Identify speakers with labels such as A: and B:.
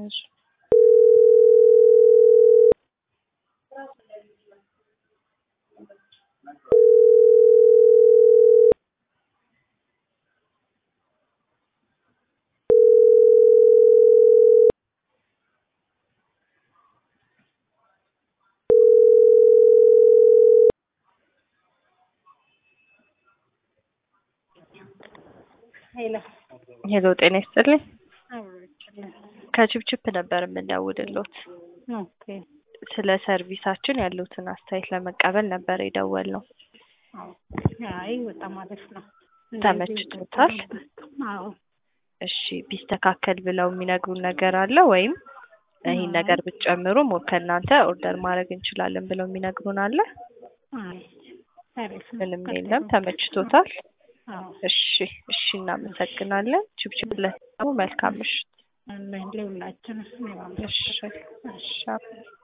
A: እሺ ሄሎ ጤና ይስጥልኝ። ከችፕችፕ ነበር የምንደውልሎት።
B: ኦኬ
A: ስለ ሰርቪሳችን ያሉትን አስተያየት ለመቀበል ነበር የደወልነው።
B: አይ በጣም አሪፍ ነው።
A: ተመችቶታል?
B: አዎ።
A: እሺ ቢስተካከል ብለው የሚነግሩን ነገር አለ ወይም ይሄን ነገር ብትጨምሩ ሞር ከእናንተ ኦርደር ማድረግ እንችላለን ብለው የሚነግሩን አለ?
B: አይ አሪፍ ነው።
A: ምንም የለም። ተመችቶታል?
B: አዎ።
A: እሺ እናመሰግናለን። ችፕችፕ ለተሙ መልካም ምሽት።
B: ለሁላችንም
A: እሺ